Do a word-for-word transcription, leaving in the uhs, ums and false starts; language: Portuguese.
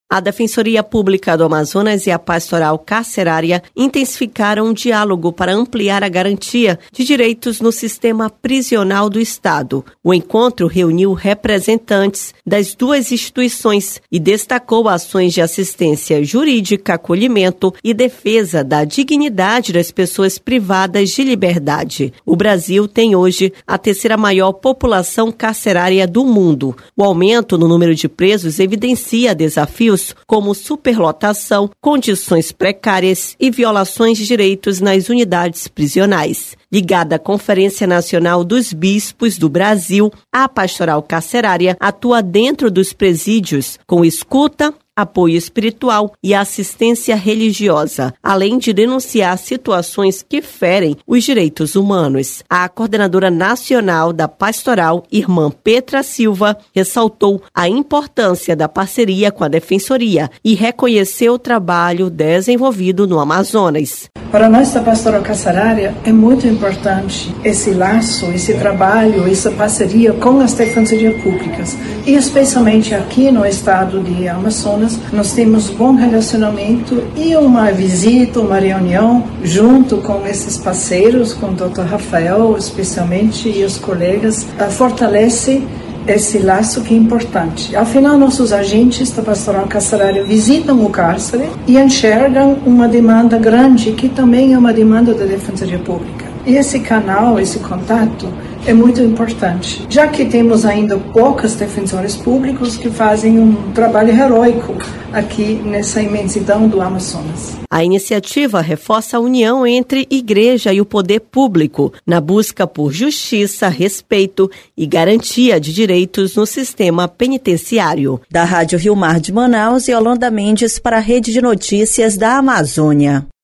A Defensoria Pública do Amazonas e a Pastoral Carcerária intensificaram um diálogo para ampliar a garantia de direitos no sistema prisional do Estado. O encontro reuniu representantes das duas instituições e destacou ações de assistência jurídica, acolhimento e defesa da dignidade das pessoas privadas de liberdade. O Brasil tem hoje a terceira maior população carcerária do mundo. O aumento no número de presos evidencia desafios como superlotação, condições precárias e violações de direitos nas unidades prisionais. Ligada à Conferência Nacional dos Bispos do Brasil, a Pastoral Carcerária atua dentro dos presídios com escuta, apoio espiritual e assistência religiosa, além de denunciar situações que ferem os direitos humanos. A coordenadora nacional da Pastoral, irmã Petra Silva, ressaltou a importância da parceria com a Defensoria e reconheceu o trabalho desenvolvido no Amazonas. Para nós da Pastoral Carcerária é muito importante esse laço, esse trabalho, essa parceria com as defensorias públicas. E especialmente aqui no estado de Amazonas, nós temos bom relacionamento e uma visita, uma reunião junto com esses parceiros, com o doutor Rafael especialmente e os colegas, fortalece esse laço que é importante. Afinal, nossos agentes da Pastoral Carcerária visitam o cárcere e enxergam uma demanda grande, que também é uma demanda da Defensoria Pública. E esse canal, esse contato, é muito importante, já que temos ainda poucos defensores públicos que fazem um trabalho heróico aqui nessa imensidão do Amazonas. A iniciativa reforça a união entre igreja e o poder público na busca por justiça, respeito e garantia de direitos no sistema penitenciário. Da Rádio Rio Mar de Manaus, Yolanda Mendes para a Rede de Notícias da Amazônia.